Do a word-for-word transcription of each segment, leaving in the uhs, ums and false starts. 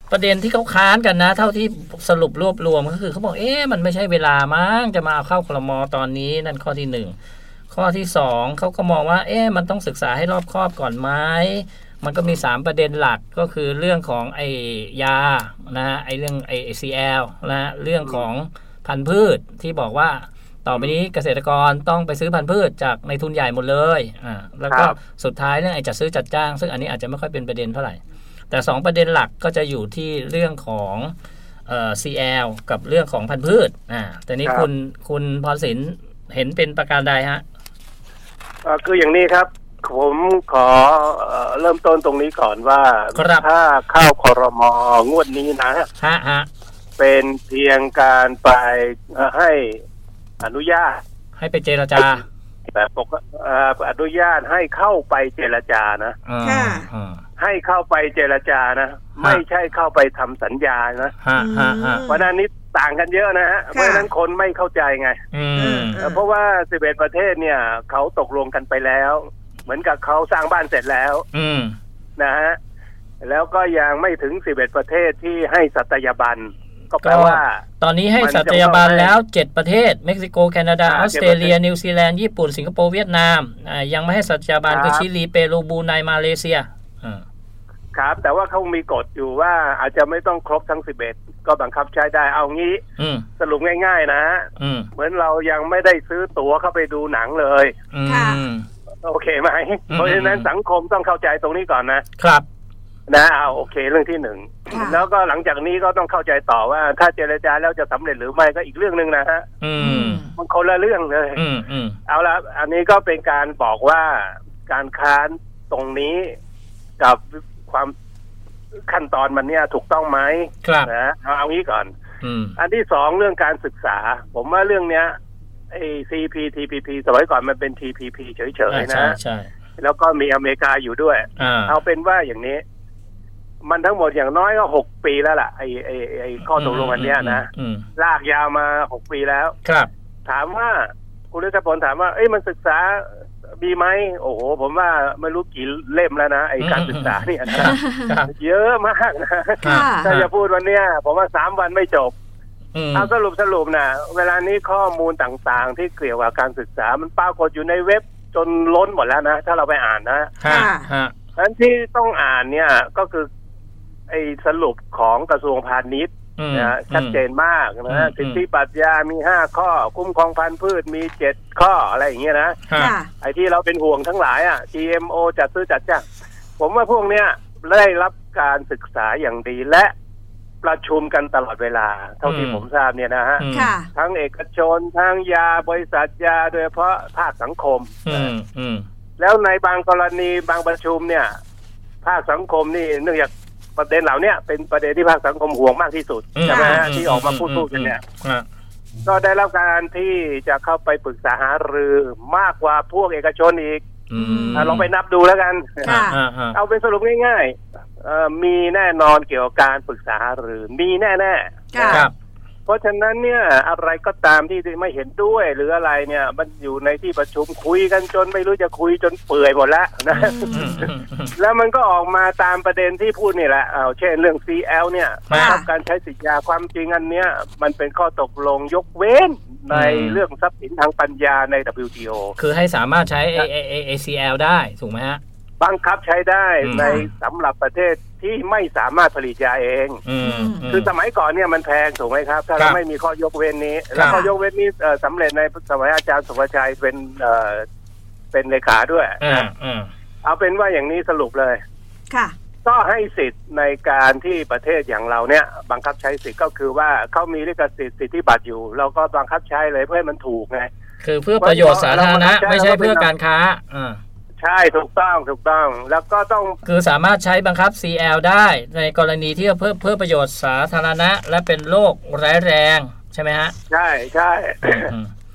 ประเด็นที่เขาค้านกันนะเท่าที่สรุปรวบรวมก็คือเขาบอกเอ๊ะมันไม่ใช่เวลามั้งจะมาเอาเข้าครม.ตอนนี้นั่นข้อที่หนึ่งข้อที่สองเขาก็มองว่าเอ๊ะมันต้องศึกษาให้รอบคอบก่อนไหมมันก็มีสามประเด็นหลักก็คือเรื่องของไอ้ยานะฮะไอ้เรื่องไอ้ ซี แอล นะฮะเรื่องของพันธุ์พืชที่บอกว่าต่อไปนี้เกษตรกรต้องไปซื้อพันธุ์พืชจากในทุนใหญ่หมดเลยอ่าแล้วก็สุดท้ายเรื่องไอ้จัดซื้อจัดจ้างซึ่งอันนี้อาจจะไม่ค่อยเป็นประเด็นเท่าไหร่แต่สองประเด็นหลักก็จะอยู่ที่เรื่องของเอ่อ ซี แอล กับเรื่องของพันธุ์พืชอ่าแต่นี้คุณคุณพรศิลป์เห็นเป็นประการใดฮะอ่าคืออย่างนี้ครับผมขอเริ่มต้นตรงนี้ก่อนว่าถ้าเข้าครม.งวดนี้นะฮะฮะเป็นเพียงการไปให้อนุญาตให้ไปเจรจาแต่ปกอนุญาตให้เข้าไปเจรจานะให้เข้าไปเจรจานะไม่ใช่เข้าไปทำสัญญานะเพราะนั้นนี้ต่างกันเยอะนะฮะเพราะฉะนั้นคนไม่เข้าใจไงเพราะว่าสิบเอ็ดประเทศเนี่ยเขาตกลงกันไปแล้วเหมือนกับเขาสร้างบ้านเสร็จแล้วนะฮะแล้วก็ยังไม่ถึงสิบเอ็ดประเทศที่ให้สัตยาบันก็แปลว่าตอนนี้ให้สัตยาบันแล้วเจ็ดประเทศเม็กซิโกแคนาดาออสเตรเลียนิวซีแลนด์ญี่ปุ่นสิงคโปร์เวียดนามยังไม่ให้สัตยาบันคือชิลีเปรูบรูไนมาเลเซียครับแต่ว่าเขามีกฎอยู่ว่าอาจจะไม่ต้องครบทั้งสิบเอ็ดก็บังคับใช้ได้เอางี้สรุปง่ายๆนะเหมือนเรายังไม่ได้ซื้อตั๋วเข้าไปดูหนังเลยโอเคไหมเพราะฉะนั้นสังคมต้องเข้าใจตรงนี้ก่อนนะครับนะเอาโอเคเรื่องที่หนึ่งแล้วก็หลังจากนี้ก็ต้องเข้าใจต่อว่าถ้าเจรจาแล้วจะสำเร็จหรือไม่ก็อีกเรื่องนึงนะฮะมันคนละเรื่องเลยเอาละอันนี้ก็เป็นการบอกว่าการค้านตรงนี้กับความขั้นตอนมันเนี่ยถูกต้องไหมนะเอาเอางี้ก่อนอันที่สองเรื่องการศึกษาผมว่าเรื่องเนี้ยไอ้ ซี พี ที พี พี สมัยก่อนมันเป็น ที พี พี เฉยๆนะใช่แล้วก็มีอเมริกาอยู่ด้วยเอาเป็นว่าอย่างนี้มันทั้งหมดอย่างน้อยก็หกปีแล้วล่ะไอ้ไอ้ไอ้ข้อตกลงอันเนี้ยนะลากยาวมาหกปีแล้วครับถามว่าคุณฤทธิ์ผลถามว่าเอ้ยมันศึกษามีไหมโอ้โหผมว่าไม่รู้กี่เล่มแล้วนะไอ้การศึกษาเนี่ยนะเยอะมากนะถ้าจะพูดวันเนี้ยผมว่าสามวันไม่จบเอาสรุปสรุปนะเวลานี้ข้อมูลต่างๆที่เกี่ยวกับการศึกษามันปรากฏอยู่ในเว็บจนล้นหมดแล้วนะถ้าเราไปอ่านนะอันที่ต้องอ่านเนี่ยก็คือไอ้สรุปของกระทรวงพาณิชย์นะชัดเจนมากนะสิทธิปรัชญามีห้าข้อคุ้มครองพันธุ์พืชมีเจ็ดข้ออะไรอย่างเงี้ยนะไอ้ที่เราเป็นห่วงทั้งหลายอ่ะ จี เอ็ม โอ จัดซื้อจัดจ้างผมว่าพวกเนี้ยได้รับการศึกษาอย่างดีและประชุมกันตลอดเวลาเท่าที่ผมทราบเนี่ยนะฮะทั้งเอกชนทั้งยาบริษัทยาโดยเฉพาะภาคสังคมแล้วในบางกรณีบางประชุมเนี่ยภาคสังคมนี่เนื่องจากประเด็นเหล่านี้เป็นประเด็นที่ภาคสังคมห่วงมากที่สุดใช่ไหมฮะที่ออกมาพูดพูดกันเนี่ยก็ได้รับการที่จะเข้าไปปรึกษาหารือมากกว่าพวกเอกชนอีกลองไปนับดูแล้วกันเอาเป็นสรุปง่ายๆมีแน่นอนเกี่ยวกับการปรึกษาหารือมีแน่ๆครับเพราะฉะนั้นเนี่ยอะไรก็ตามที่ไม่เห็นด้วยหรืออะไรเนี่ยมันอยู่ในที่ประชุมคุยกันจนไม่รู้จะคุยจนเปื่อยหมดแล้วนะแล้วมันก็ออกมาตามประเด็นที่พูดนี่แหละเอาเช่นเรื่อง ซี แอล เนี่ยครับการใช้สิทธิยาความจริงอันเนี้ยมันเป็นข้อตกลงยกเว้นในเรื่องทรัพย์สินทางปัญญาใน ดับเบิลยู ที โอคือให้สามารถใช้ เอ ซี แอล ได้ถูกไหมฮะบังคับใช้ได้ในสำหรับประเทศที่ไม่สามารถผลิตยาเองคือสมัยก่อนเนี่ยมันแพงถูกไหมครับถ้าเราไม่มีข้อยกเว้นนี้แล้วข้อยกเว้นนี้สำเร็จในสมัยอาจารย์สุภชัยเป็นเป็นเลขาด้วยเอาเป็นว่าอย่างนี้สรุปเลยก็ให้สิทธิ์ในการที่ประเทศอย่างเราเนี่ยบังคับใช้สิทธิ์ก็คือว่าเขามีลิขสิทธิ์สิทธิบัตรอยู่เราก็บังคับใช้เลยเพื่อให้มันถูกไงคือเพื่อประโยชน์สาธารณะไม่ใช่เพื่อการค้าใช่ถูกต้องถูกต้องแล้วก็ต้องคือสามารถใช้บังคับ ซี แอล ได้ในกรณีที่เพื่อเพื่อประโยชน์สาธารณะและเป็นโรคร้ายแรงใช่ไหมฮะใช่ใช่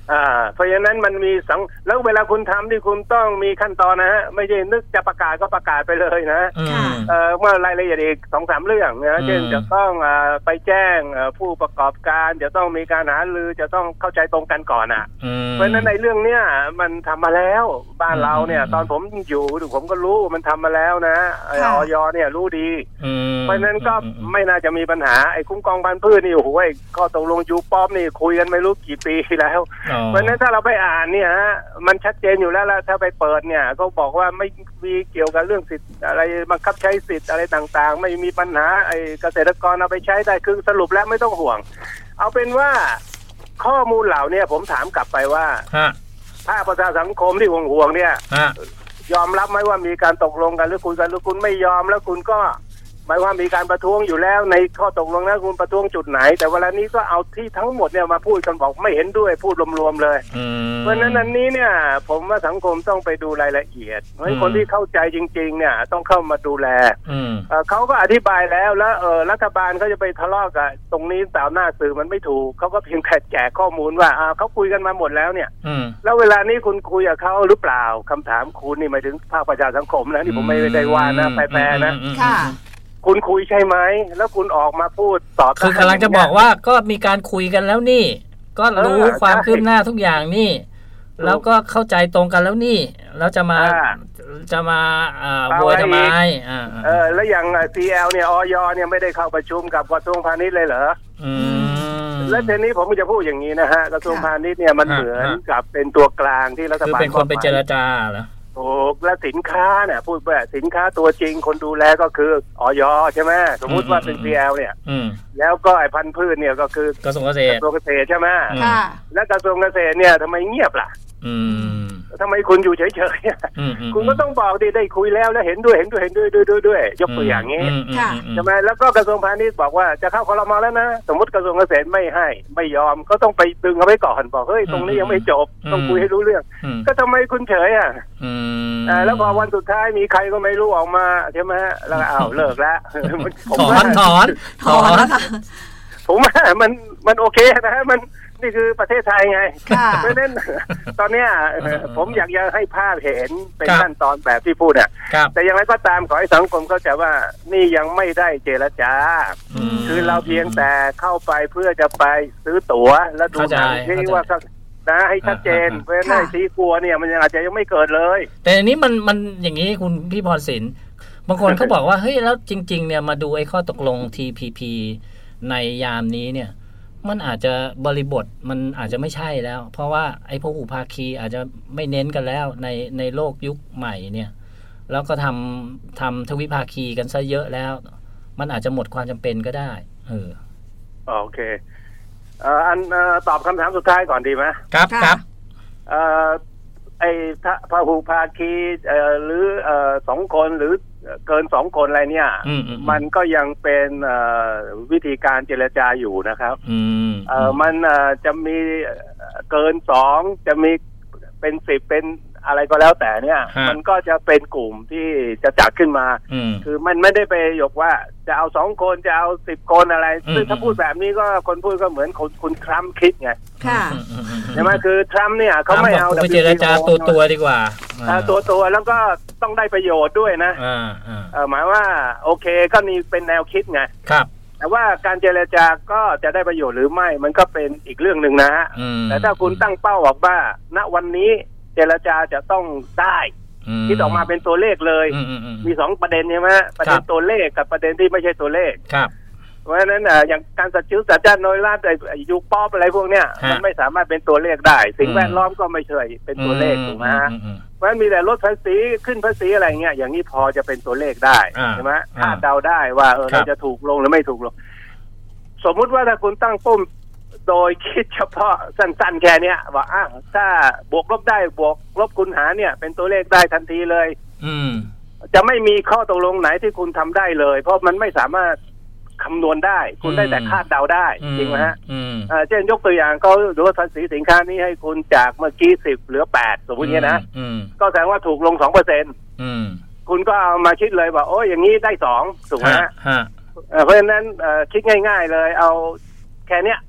อ่าเพราะฉะนั้นมันมีสังแล้วเวลาคุณทำที่คุณต้องมีขั้นตอนนะฮะไม่ใช่นึกจะประกาศก็ประกาศไปเลยนะเอ่อเมื่อรายละเอียดอีกสองสามเรื่องนะเช่นจะต้องอ่าไปแจ้งผู้ประกอบการจะต้องมีการหารือจะต้องเข้าใจตรงกันก่อนอ่ะเพราะฉะนั้นในเรื่องเนี้ยมันทำมาแล้วบ้านเราเนี่ยตอนผมอยู่ผมก็รู้มันทำมาแล้วนะออยเนี่ยรู้ดีเพราะฉะนั้นก็ไม่น่าจะมีปัญหาไอ้คุ้มครองพันธุ์พืชนี่โอ้โหข้อตกลงยูป๊อปนี่คุยกันไม่รู้กี่ปีแล้วเพราะฉะนั้นถ้าเราไปอ่านเนี่ยฮะมันชัดเจนอยู่แล้วล่ะถ้าไปเปิดเนี่ยเขาบอกว่าไม่มีเกี่ยวกับเรื่องสิทธิ์อะไรบังคับใช้สิทธิ์อะไรต่างๆไม่มีปัญหาไอ้เกษตรกรเอาไปใช้ได้คือสรุปแล้วไม่ต้องห่วงเอาเป็นว่าข้อมูลเหล่านี้ผมถามกลับไปว่าถ้าประชาสังคมที่ห่วงๆเนี่ยยอมรับไหมว่ามีการตกลงกันหรือคุณกันหรือคุณไม่ยอมแล้วคุณก็หมายว่ามีการประท้วงอยู่แล้วในข้อตกลงนะคุณประท้วงจุดไหนแต่เวลานี้ก็เอาที่ทั้งหมดเนี่ยมาพูดกันบอกไม่เห็นด้วยพูดรวมๆเลยเพราะฉะนั้นอันนี้เนี่ยผมว่าสังคมต้องไปดูรายละเอียดเพราะคนที่เข้าใจจริงๆเนี่ยต้องเข้ามาดูแลเขาก็อธิบายแล้วแล้วเออรัฐบาลเขาจะไปทะเลาะกับตรงนี้ต่อหน้าสื่อมันไม่ถูกเขาก็เพียงแค่แจกข้อมูลว่าเขาคุยกันมาหมดแล้วเนี่ยแล้วเวลานี้คุณคุยกับเขาหรือเปล่าคำถามคุณนี่หมายถึงภาคประชาสังคมนะนี่ผมไม่ได้ว่านะแปลๆนะคุณคุยใช่ไหมแล้วคุณออกมาพูดต่อคือกำลังจะบอกว่าก็มีการคุยกันแล้วนี่ก็รู้ความคืบหน้าทุกอย่างนี่แล้วก็เข้าใจตรงกันแล้วนี่แล้วจะมาจะมาโวยทำไมเออแล้วอย่าง ซี แอล เนี่ยอย.เนี่ยไม่ได้เข้าประชุมกับกระทรวงพาณิชย์เลยเหรอแล้วทีนี้ผมจะพูดอย่างนี้นะฮะกระทรวงพาณิชย์เนี่ยมันเหมือนกับเป็นตัวกลางที่รัฐบาลเป็นคนไปเจรจาเหรอโอ้และสินค้าเนี่ยพูดว่าสินค้าตัวจริงคนดูแลก็คืออย.ใช่ไหมสมมุติว่าเป็น ซี แอล เนี่ยแล้วก็ไอ้พันธุ์พืชเนี่ยก็คือกระทรวงเกษตรกระทรวงเกษตรใช่ไหมและกระทรวงเกษตรเนี่ยทำไมเงียบล่ะทำไมคุณอยู่เฉยๆคุณก็ต้องบอกดิได้คุยแล้วแล้วเห็นด้วยเห็นด้วยเห็นด้วยด้วยด้วยด้วยยกตัวอย่างนี้ใช่ไหมแล้วก็กระทรวงพาณิชย์บอกว่าจะเข้าครม.แล้วนะสมมติกระทรวงเกษตรไม่ให้ไม่ยอมก็ต้องไปดึงเอาไว้ก่อนบอกเฮ้ยตรงนี้ยังไม่จบต้องคุยให้รู้เรื่องก็ทำไมคุณเฉยอ่ะแล้วพอวันสุดท้ายมีใครก็ไม่รู้ออกมาใช่ไหมแล้วอ้าวเลิกแล้วถอนถอนถอนผมว่ามันมันโอเคนะมันนี่คือประเทศไทยไงเพราะฉะนั้นตอนเนี้ยผมอยากจะให้ภาพเห็นเป็นขั้นตอนแบบที่พูดอ่ะแต่อย่างไรก็ตามขอให้สังคมเข้าใจว่านี่ยังไม่ได้เจรจาคือเราเพียงแต่เข้าไปเพื่อจะไปซื้อตั๋วแล้วดูหนังที่ว่านะให้ชัดเจนเพราะฉะนั้นสีกลัวเนี่ยมันยังอาจจะยังไม่เกิดเลยแต่อันนี้มันมันอย่างนี้คุณพี่พรศิลป์บางคนเขาบอกว่าเฮ้ยแล้วจริงๆเนี่ยมาดูไอ้ข้อตกลง ที พี พี ในยามนี้เนี่ยมันอาจจะบริบทมันอาจจะไม่ใช่แล้วเพราะว่าไอ้พหุภาคีอาจจะไม่เน้นกันแล้วในในโลกยุคใหม่เนี่ยแล้วก็ทำทำทวิภาคีกันซะเยอะแล้วมันอาจจะหมดความจำเป็นก็ได้เออโอเคเอ่ออันเอ่อตอบคำถามสุดท้ายก่อนดีไหมครับครับเอ่อไอ้พหุภาคีเอ่อหรือเอ่อสองคนหรือเกินสองคนอะไรเนี่ยมันก็ยังเป็นวิธีการเจรจาอยู่นะครับมันจะมีเกินสองจะมีเป็นสิบเป็นอะไรก็แล้วแต่เนี่ยมันก็จะเป็นกลุ่มที่จะจัดขึ้นมาคือมันไม่ได้ไปยกว่าจะเอาสองคนจะเอาสิบคนอะไรซึ่งถ้าพูดแบบนี้ก็คนพูดก็เหมือนคุณคุณทรัมป์คิดไงใช่ไหมคือทรัมป์เนี่ยเขาไม่เอาไปเจรจาตัวตัวดีกว่าตัวตัวแล้วก็ต้องได้ประโยชน์ด้วยนะหมายว่าโอเคก็นี่เป็นแนวคิดไงครับแต่ว่าการเจรจาก็จะได้ประโยชน์หรือไม่มันก็เป็นอีกเรื่องหนึ่งนะฮะแต่ถ้าคุณตั้งเป้าออกว่าณวันนี้เจรจาจะต้องได้คิดออกมาเป็นตัวเลขเลยมีสองประเด็นใช่ไหมประเด็นตัวเลขกับประเด็นที่ไม่ใช่ตัวเลขครับเพราะฉะนั้นอย่างการสัตว์ชิ้วสัตว์จ้านน้อยลาดไอ้ยุคป๊อปอะไรพวกเนี้ยมันไม่สามารถเป็นตัวเลขได้สิ่งแวดล้อมก็ไม่ใช่เป็นตัวเลขถูกไหมฮะเพราะฉะนั้นมีแต่ลดภาษีขึ้นภาษีอะไรเงี้ยอย่างนี้พอจะเป็นตัวเลขได้ใช่ไหมคาดเดาได้ว่าเออเราจะถูกลงหรือไม่ถูกลงสมมุติว่าถ้าคุณตั้งปุ่มโดยคิดเฉพาะสั้นๆแค่นี้ว่าอ่ะถ้าบวกลบได้บวกลบคูณหารเนี่ยเป็นตัวเลขได้ทันทีเลยอืมจะไม่มีข้อตกลงไหนที่คุณทำได้เลยเพราะมันไม่สามารถคำนวณได้คุณได้แต่คาดเดาได้จริงไหมฮะเช่นยกตัวอย่างเขาดูภาษีสินค้านี้ให้คุณจากเมื่อกี้สิบเหลือแปดสมมติเนี้ยนะก็แสดงว่าถูกลงสองเปอร์เซ็นต์คุณก็เอามาคิดเลยว่าโอ้ยอย่างนี้ได้สองถูกไหมฮะเพราะฉะนั้นคิดง่ายๆเลยเอาแค่เนี้ย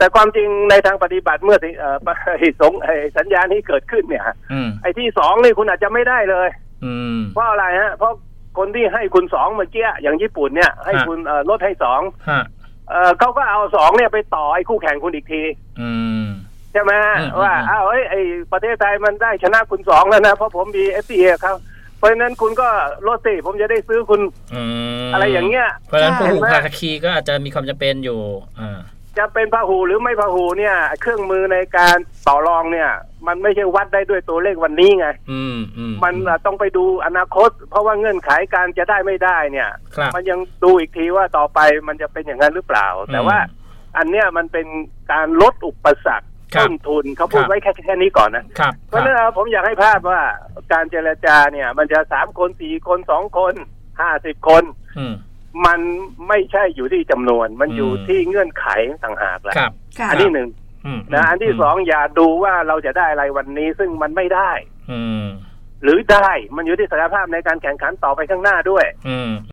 แต่ความจริงในทางปฏิบัติเมื่อเอ่อสงสัญญานี้เกิดขึ้นเนี่ยไอ้ที่สองนี่คุณอาจจะไม่ได้เลยเพราะอะไรฮะเพราะคนที่ให้คุณสองเมื่อกี้อย่างญี่ปุ่นเนี่ยให้คุณลดให้สองเขาก็เอาสองเนี่ยไปต่อไอ้คู่แข่งคุณอีกทีใช่ไหมว่าอ้าวไอ้ประเทศไทยมันได้ชนะคุณสองแล้วนะเพราะผมมี เอฟ ที เอ ครับเพราะฉะนั้นคุณก็ลดสิผมจะได้ซื้อคุณอะไรอย่างเงี้ยเพราะฉะนั้นพหุภาคีก็อาจจะมีความจำเป็นอยู่จะเป็นพหูหรือไม่พหูเนี่ยเครื่องมือในการต่อรองเนี่ยมันไม่ใช่วัดได้ด้วยตัวเลขวันนี้ไงมันต้องไปดูอนาคตเพราะว่าเงื่อนไขการจะได้ไม่ได้เนี่ยมันยังดูอีกทีว่าต่อไปมันจะเป็นอย่างนั้นหรือเปล่าแต่ว่าอันเนี้ยมันเป็นการลดอุปสรรคต้นทุนเขาพูดไว้แค่แค่นี้ก่อนนะเพราะฉะนั้นผมอยากให้ภาพว่าการเจรจาเนี่ยมันจะสามคนสี่คนสองคนห้าสิบคนมันไม่ใช่อยู่ที่จำนวนมันอยู่ที่เงื่อนไขต่างหากแหละอันที่หนึ่งนะอันที่สองอย่าดูว่าเราจะได้อะไรวันนี้ซึ่งมันไม่ได้หรือได้มันอยู่ที่ศักยภาพในการแข่งขันต่อไปข้างหน้าด้วย